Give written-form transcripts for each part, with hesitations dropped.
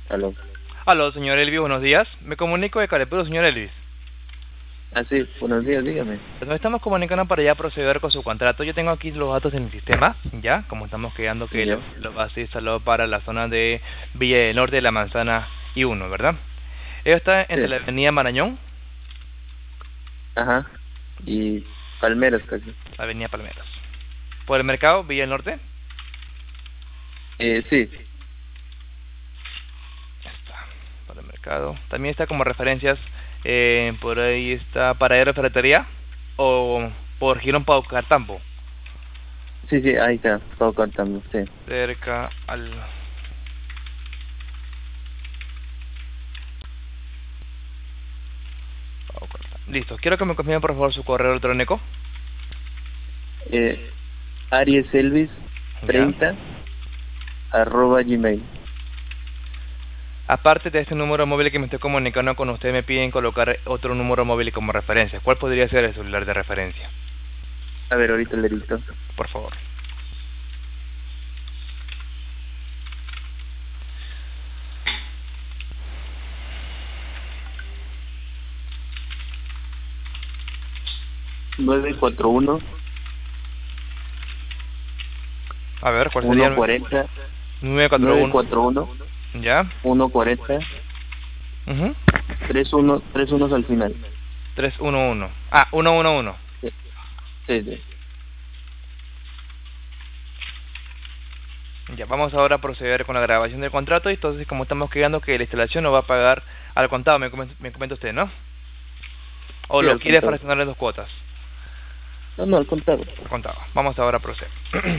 Aló. Aló, señor Elvis, buenos días. Me comunico de Calepero, señor Elvis. Ah, sí, buenos días, dígame. Nos estamos comunicando para ya proceder con su contrato. Yo tengo aquí los datos en el sistema, ya, como estamos quedando que Ya, lo va a ser instalado para la zona de Villa del Norte de la Manzana y 1, ¿verdad? Ello está sí, entre la avenida Marañón, ajá. Y Palmeras casi. la avenida Palmeras. Por el mercado, Villa del Norte. Sí, Ya está, por el mercado. También está como referencias, por ahí está Paradero de Ferretería o por Girón Paucartambo, sí, sí, ahí está, todo cortando, sí. cerca al... Listo, quiero que me confirme por favor su correo electrónico. Eh, Aries Elvis Ya. 30 arroba Gmail. Aparte de este número móvil que me estoy comunicando con usted, me piden colocar otro número móvil como referencia. ¿Cuál podría ser el celular de referencia? A ver, ahorita le dicto. Por favor. 941 A ver, ¿cuál sería? 140 941. 941 Ya. 140 Uh 3 unos al final. 311. Ah, 111. Sí, sí, sí. Ya, vamos ahora a proceder con la grabación del contrato. Y entonces, como estamos quedando que la instalación no va a pagar al contado, me comenta usted, ¿no? O Sí, lo al quiere contado. fraccionar en dos cuotas. No, no, al contado. Al contado. Vamos ahora a proceder.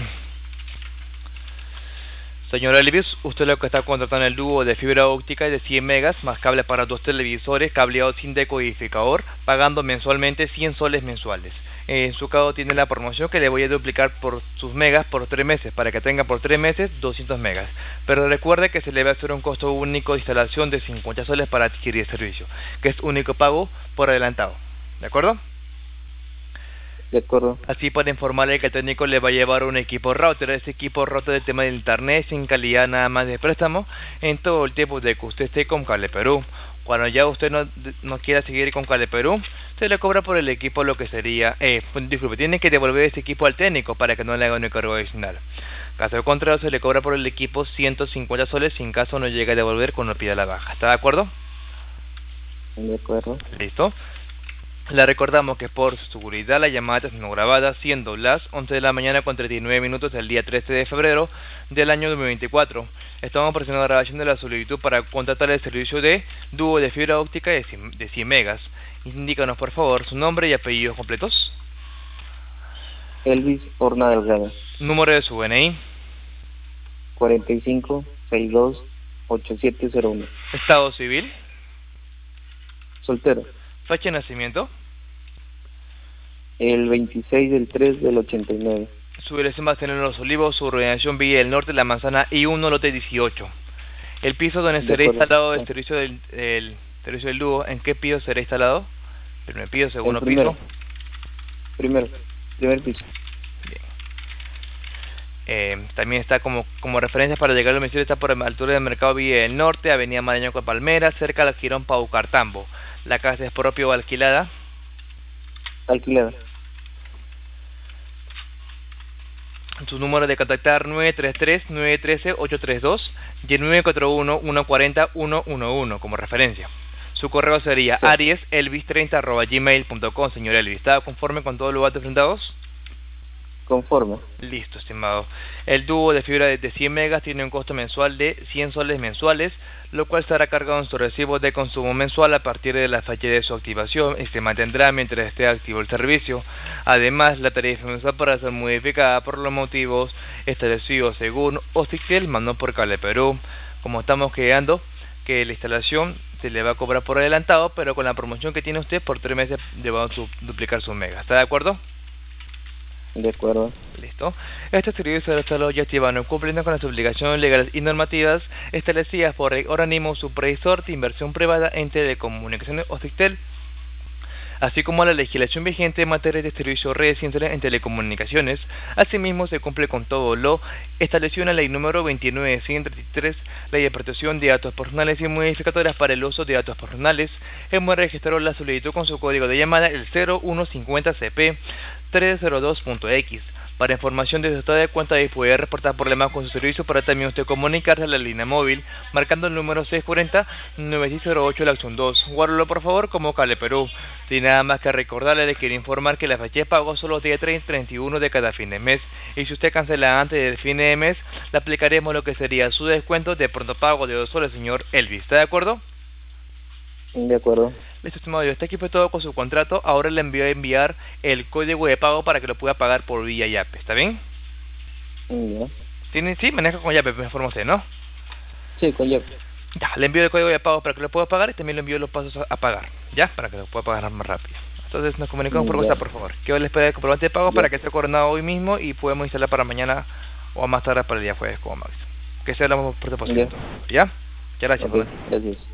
Señor Elvis, usted lo que está contratando el dúo de fibra óptica de 100 megas más cable para 2 televisores, cableado sin decodificador, pagando mensualmente 100 soles mensuales. En su caso tiene la promoción que le voy a duplicar por sus megas por 3 meses, para que tenga por 3 meses 200 megas. Pero recuerde que se le va a hacer un costo único de instalación de 50 soles para adquirir el servicio, que es único pago por adelantado. ¿De acuerdo? De acuerdo. Así para informarle que el técnico le va a llevar un equipo router. Ese equipo router del tema de internet sin calidad nada más de préstamo en todo el tiempo de que usted esté con Cable Perú. Cuando ya usted no quiera seguir con Cable Perú, se le cobra por el equipo lo que sería, disculpe, tiene que devolver ese equipo al técnico para que no le haga un cargo adicional. Caso contrario, se le cobra por el equipo 150 soles si en caso no llega a devolver cuando pida la baja. ¿Está de acuerdo? De acuerdo. Listo. Le recordamos que por su seguridad la llamada es no grabada, siendo las 11 de la mañana con 39 minutos del día 13 de febrero del año 2024. Estamos presionando la grabación de la solicitud para contratar el servicio de dúo de fibra óptica de 100 megas. Indícanos por favor su nombre y apellidos completos. Elvis Horna Delgado. Número de su DNI. 45 62 8701. Estado civil. Soltero. Fecha de nacimiento. El 26 del 3 del 89. Su dirección va a tener en Los Olivos, su organización Villa del Norte, La Manzana I1, lote 18. El piso donde De será acuerdo. instalado el servicio el servicio del dúo, ¿en qué piso será instalado? Primer piso, El segundo primero. piso. Primer piso. Bien. También está como referencia para llegar al domicilio, está por la altura del Mercado Villa del Norte, Avenida Marañón con Palmeras, cerca del Girón Paucartambo. La casa es propia o alquilada. Alquilada. Su número de contactar 933-913-832 y el 941-140-111 como referencia. Su correo sería Sí. arieselvis30@gmail.com, señor Elvis. ¿Está conforme con todos los datos presentados? Conforme. Listo, estimado. El dúo de fibra de 100 megas tiene un costo mensual de 100 soles mensuales, lo cual estará cargado en su recibo de consumo mensual a partir de la fecha de su activación y se mantendrá mientras esté activo el servicio. Además, la tarifa mensual podrá ser modificada por los motivos establecidos según Occitel, mandó por Cable Perú. Como estamos quedando que la instalación se le va a cobrar por adelantado, pero con la promoción que tiene usted por 3 meses le va a duplicar sus megas. ¿Está de acuerdo? De acuerdo. Listo. Este servicio de estado ya activado cumpliendo con las obligaciones legales y normativas establecidas por el organismo supervisor de inversión privada ente de comunicaciones Occitel. así como la legislación vigente en materia de servicios residenciales en telecomunicaciones. Asimismo, se cumple con todo lo establecido en la ley número 29.133, Ley de Protección de Datos Personales y Modificatorias para el Uso de Datos Personales. Hemos registrado la solicitud con su código de llamada el 0150CP302.X. Para información de su estado de cuenta y poder reportar problemas con su servicio, para también usted comunicarse a la línea móvil, marcando el número 640-9608 la opción 2. Guárdalo por favor como Cale Perú. Sin nada más que recordarle, le quiero informar que la fecha de pago son los días 30 y 31 de cada fin de mes. Y si usted cancela antes del fin de mes, le aplicaremos lo que sería su descuento de pronto pago de 2 soles, señor Elvis. ¿Está de acuerdo? De acuerdo. Listo, estimado, este equipo es todo con su contrato. Ahora le envío a enviar el código de pago para que lo pueda pagar por vía Yape. ¿Está bien? Ya. Sí, maneja con Yape, me informa usted, ¿no? Sí, con Yape. Ya, le envío el código de pago para que lo pueda pagar y también le envío los pasos a pagar, ¿ya? Para que lo pueda pagar más rápido. Entonces nos comunicamos por WhatsApp, por favor. Quedo a la espera del comprobante de pago para que esté coordinado hoy mismo y podemos instalar para mañana o a más tarde para el día jueves, como máximo. Que sea lo más pronto posible. ¿Ya? Muchas gracias. Okay, gracias.